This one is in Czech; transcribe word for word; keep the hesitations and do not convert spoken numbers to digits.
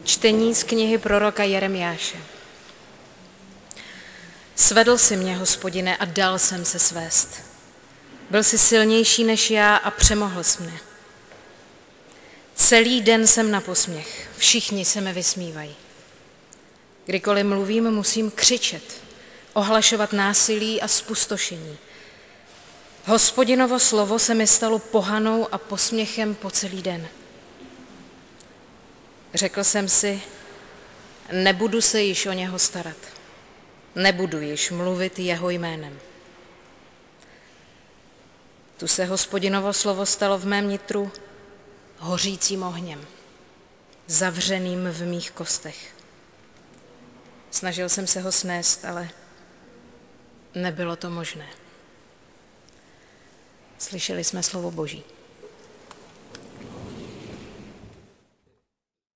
Čtení z knihy proroka Jeremiáše. Svedl si mě, Hospodine, a dal jsem se svést. Byl jsi silnější než já a přemohl jsi mne. Celý den jsem na posměch, všichni se mi vysmívají. Kdykoliv mluvím, musím křičet, ohlašovat násilí a spustošení. Hospodinovo slovo se mi stalo pohanou a posměchem po celý den. Řekl jsem si, nebudu se již o něho starat. Nebudu již mluvit jeho jménem. Tu se Hospodinovo slovo stalo v mém nitru hořícím ohněm, zavřeným v mých kostech. Snažil jsem se ho snést, ale nebylo to možné. Slyšeli jsme slovo Boží.